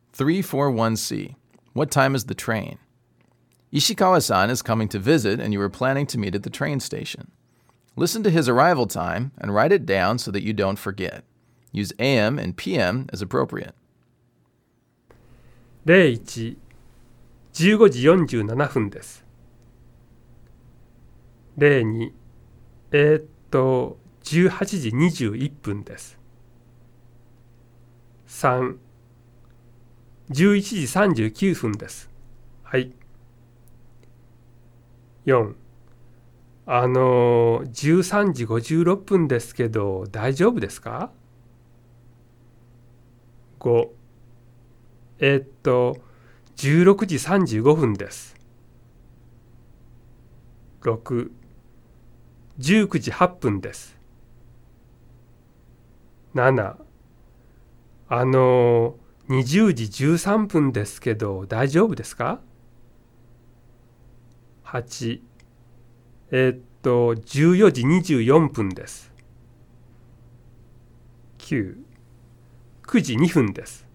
341C. What time is the train? Ishikawa-san is coming to visit and you are planning to meet at the train station. Listen to his arrival time and write it down so that you don't forget. Use AM and PM as appropriate. 01、15時47分です。02、18時21分です。3、11時39分です。はい。4、13時56分ですけど大丈夫ですか？ 5、16時35分です。6、19時8分です。7、20時13分ですけど大丈夫ですか？ 8、14時24分です。9、9時2分です。